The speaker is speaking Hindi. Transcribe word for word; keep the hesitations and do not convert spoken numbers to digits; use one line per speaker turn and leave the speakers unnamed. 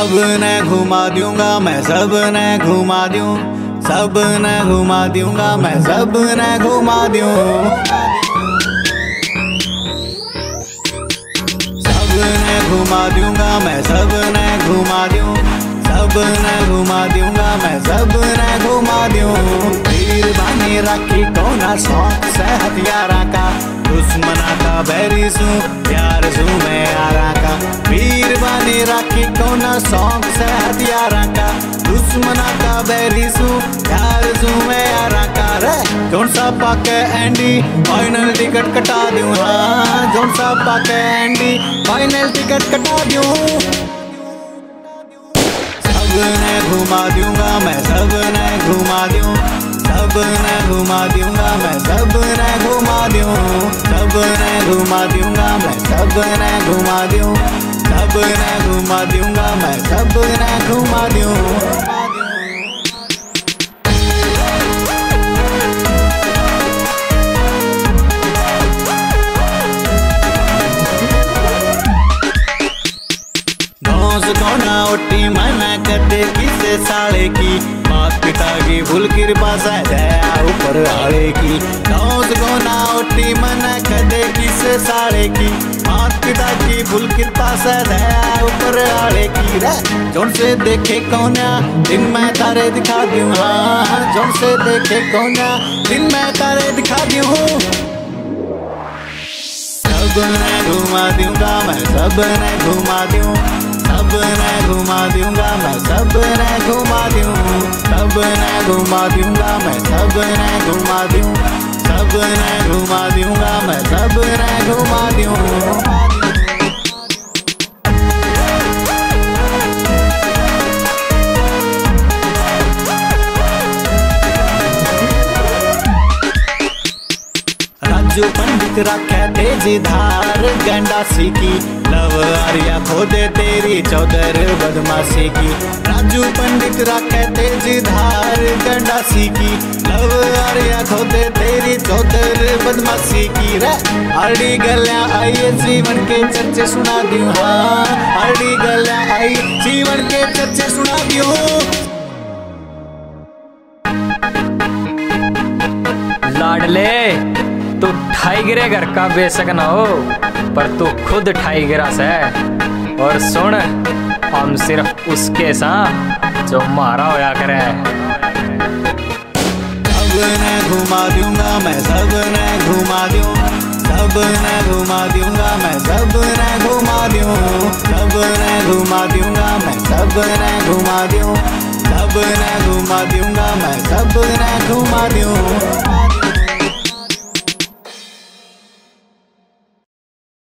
सब ने घुमा दूंगा मैं, सब ने घुमा दूं, सब ने घुमा दूंगा मैं, सब ने घुमा दूं, सब ने घुमा दूंगा मैं, सब ने घुमा दूं, सब ने घुमा दूंगा मैं, सब ने घुमा दूं। तीर बानी रखी कोना शौक से हथियारा का, दुश्मना का बैरी सू प्यार सू मैं यारा का। वीर बानी राखी कोना शौक से हथियारा का, दुश्मना का बैरी सू प्यार सू मैं यारा का। रे जोन सा पाके एंडी फाइनल टिकट कटा दूं, हाँ जोन सा पाके एंडी फाइनल टिकट कटा दूं। सब ने घुमा दूंगा मैं, सब ने घुमा दूं, सब ने घुमा दूंगा मैं, सब ने घुमा दूं, सब ने घुमा दूंगा मैं, सब ने घुमा दूं, सब ने घुमा दूंगा मैं, सब ने घुमा दूं। कोना उठी मना कदे किसे साले की, मात पिता की भूल कृपा से दया ऊपर आले की। दोस्त कोना उठी मना कदे किसे साले की, मात पिता की भूल कृपा से दया ऊपर आले की। रे जोन से देखे कोना दिन मैं तारे दिखा दूं, हाँ जोन से देखे कोना दिन मैं तारे दिखा दूं। सब ने घुमा दूंगा मैं, सब ने घुमा दूं, सब ने घुमा दूंगा मैं, सब ने घुमा दूं, सब ने घुमा दूंगा मैं, सब ने घुमा दूं, सब ने घुमा दूंगा मैं, सब ने घुमा दूं। राजू पंडित रखे तेजी धार गंडासी की, लव आर्या खोदे तेरी चौधर बदमाशी की। राजू पंडित रखे तेजी धार गंडासी की, लव आर्या खोदे तेरी चौधर बदमाशी की। रे आड़ी गलियां आई जीवन के चर्चे सुना दूं, हाँ आड़ी गलियां आई जीवन के चर्चे सुना दूं।
लाडले तू ठाई गिरे घर का बेशक न हो, पर तू खुद ठाई गिरा से। और सुन हम सिर्फ उसके साथ जो मारा होया करे।
सब ने घुमा दूंगा मैं, सब ने घुमा दूं, सब ने घुमा दूंगा मैं, सब ने घुमा दूं, सब ने घुमा दूंगा मैं, सब ने घुमा दूं, सब ने घुमा दूंगा मैं, सब ने घुमा दूं।